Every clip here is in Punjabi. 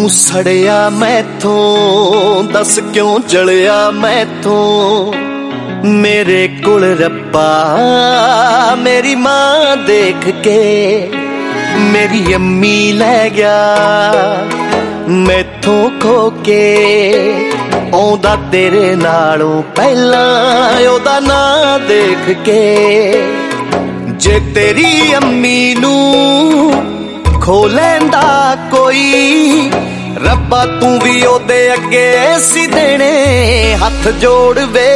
ਤੂੰ ਸੜਿਆ ਮੈਥੋਂ, ਦੱਸ ਕਿਉਂ ਜਲਿਆ ਮੈਥੋਂ। ਮੇਰੇ ਕੋਲ ਰੱਬਾ ਮੇਰੀ ਮਾਂ ਦੇਖ ਕੇ, ਮੇਰੀ ਅੰਮੀ ਲੈ ਗਿਆ ਮੈਥੋਂ ਖੋ ਕੇ। ਆਉਂਦਾ ਤੇਰੇ ਨਾਲੋਂ ਪਹਿਲਾਂ ਉਹਦਾ ਨਾਂ ਦੇਖ ਕੇ। ਜੇ ਤੇਰੀ ਅੰਮੀ ਨੂੰ ਖੋ ਲੈਂਦਾ ਕੋਈ, ਰੱਬਾ ਤੂੰ ਵੀ ਉਹਦੇ ਅੱਗੇ ਸੀ ਦੇਣੇ ਹੱਥ ਜੋੜ ਵੇ।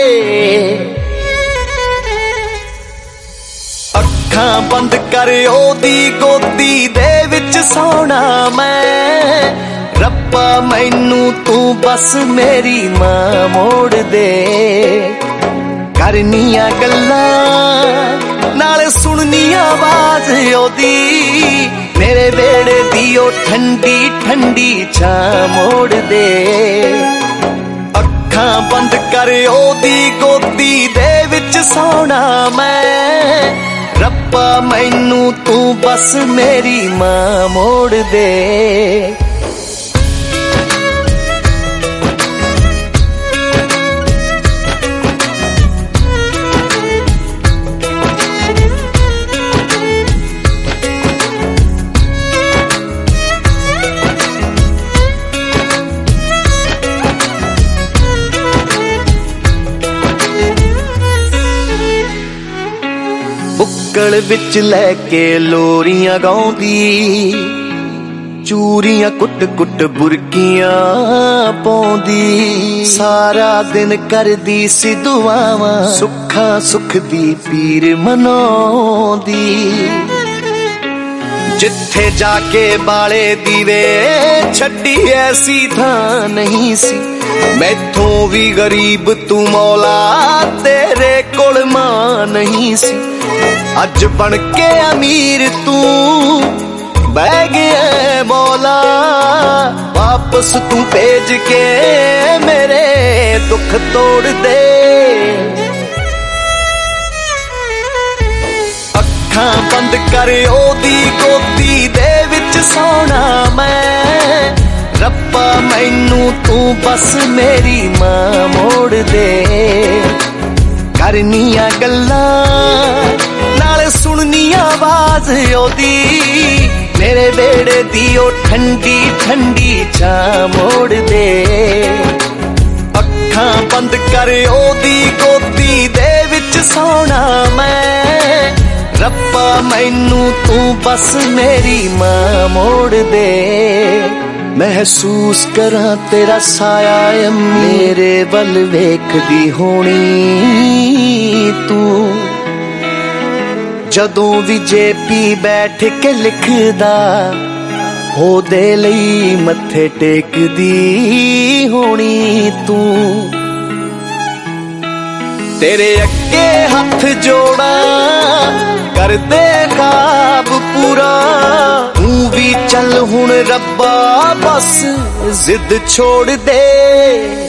ਅੱਖਾਂ ਬੰਦ ਕਰ ਉਹਦੀ ਗੋਦੀ ਦੇ ਵਿੱਚ ਸੌਣਾ ਮੈਂ। ਰੱਬਾ ਮੈਨੂੰ ਤੂੰ ਬਸ ਮੇਰੀ ਮਾਂ ਮੋੜ ਦੇ। ਕਰਨੀਆਂ ਗੱਲਾਂ ਨਾਲੇ ਸੁਣਨੀ ਆਵਾਜ਼ ਉਹਦੀ, ਮੇਰੇ ਵੇੜੇ ਦੀ ਉਹ ਠੰਡੀ ਠੰਡੀ ਛਾਂ ਮੋੜ ਦੇ। ਅੱਖਾਂ ਬੰਦ ਕਰ ਉਹਦੀ ਗੋਦੀ ਦੇ ਵਿੱਚ ਸੌਣਾ ਮੈਂ। ਰੱਬਾ ਮੈਨੂੰ ਤੂੰ ਬਸ ਮੇਰੀ ਮਾਂ ਮੋੜ ਦੇ। ਬੁੱਕਲ ਵਿੱਚ ਲੈ ਕੇ ਲੋਰੀਆਂ ਗਾਉਂਦੀ, ਚੂਰੀਆਂ ਕੁੱਟ ਕੁੱਟ ਬੁਰਕੀਆਂ ਪਾਉਂਦੀ। ਸਾਰਾ ਦਿਨ ਕਰਦੀ ਸੀ ਦੁਆਵਾਂ, ਸੁੱਖਾਂ ਸੁੱਖ ਦੀ ਪੀਰ ਮਨਾਉਂਦੀ। ਜਿੱਥੇ ਜਾ ਕੇ ਬਾਲੇ ਦੀਵੇ ਛੱਡੀ ਐਸੀ ਥਾਂ ਨਹੀਂ ਸੀ। ਮੈਥੋਂ ਵੀ ਗਰੀਬ ਤੂੰ ਮੌਲਾ, ਤੇਰੇ ਕੋਲ ਮਾਂ ਨਹੀਂ ਸੀ। ਅੱਜ ਬਣ ਕੇ ਅਮੀਰ ਤੂੰ ਬਹਿ ਗਿਆ ਮੌਲਾ, ਵਾਪਸ ਤੂੰ ਭੇਜ ਕੇ ਮੇਰੇ ਦੁੱਖ ਤੋੜ ਦੇ। ਅੱਖਾਂ ਬੰਦ ਕਰ ਉਹਦੀ ਗੋਦੀ ਦੇ ਵਿੱਚ ਸੌਣਾ ਮੈਂ। ਰੱਬਾ ਮੈਨੂੰ ਤੂੰ ਬਸ ਮੇਰੀ ਮਾਂ ਮੋੜ ਦੇ। ਕਰਨੀਆਂ ਗੱਲਾਂ ਨਾਲੇ ਸੁਣਨੀ ਆਵਾਜ਼ ਉਹਦੀ, ਮੇਰੇ ਵੇੜੇ ਦੀ ਉਹ ਠੰਡੀ ਠੰਡੀ ਛਾਂ ਮੋੜ ਦੇ। ਅੱਖਾਂ ਬੰਦ ਕਰ ਉਹਦੀ ਗੋਦੀ ਦੇ ਵਿੱਚ ਸੌਣਾ ਮੈਂ। ਰੱਬਾ ਮੈਨੂੰ ਤੂੰ ਬਸ ਮੇਰੀ ਮਾਂ ਮੋੜ ਦੇ। ਮਹਿਸੂਸ ਕਰਾਂ ਤੇਰਾ ਸਾਇਆ ਮੇਰੇ ਵੱਲ ਵੇਖਦੀ ਹੋਣੀ ਤੂੰ। ਜਦੋਂ ਵੀ ਜੇਪੀ ਬੈਠ ਕੇ ਲਿਖਦਾ, ਉਹਦੇ ਲਈ ਮੱਥੇ ਟੇਕਦੀ ਹੋਣੀ ਤੂੰ। ਤੇਰੇ ਅੱਗੇ ਹੱਥ ਜੋੜਾਂ ਕਰਦੇ ਖਾਬ ਪੂਰਾ। ਤੂੰ ਵੀ ਚੱਲ ਹੁਣ ਰੱਬਾ ਬਸ ਜ਼ਿੱਦ ਛੋੜ ਦੇ।